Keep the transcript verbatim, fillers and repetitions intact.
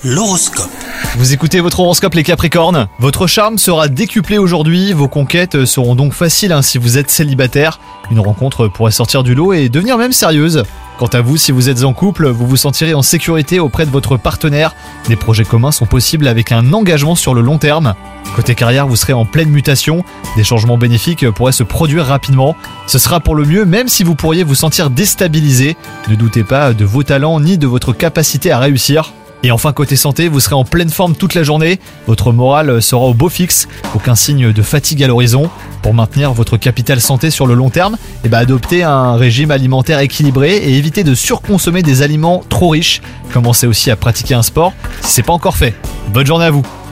L'horoscope. Vous écoutez votre horoscope les Capricornes. Votre charme sera décuplé aujourd'hui, vos conquêtes seront donc faciles hein, si vous êtes célibataire. Une rencontre pourrait sortir du lot et devenir même sérieuse. Quant à vous, si vous êtes en couple, vous vous sentirez en sécurité auprès de votre partenaire. Des projets communs sont possibles avec un engagement sur le long terme. Côté carrière, vous serez en pleine mutation. Des changements bénéfiques pourraient se produire rapidement. Ce sera pour le mieux même si vous pourriez vous sentir déstabilisé. Ne doutez pas de vos talents ni de votre capacité à réussir. Et enfin côté santé, vous serez en pleine forme toute la journée, votre morale sera au beau fixe, aucun signe de fatigue à l'horizon. Pour maintenir votre capital santé sur le long terme, eh ben adoptez un régime alimentaire équilibré et évitez de surconsommer des aliments trop riches. Commencez aussi à pratiquer un sport si c'est pas encore fait. Bonne journée à vous.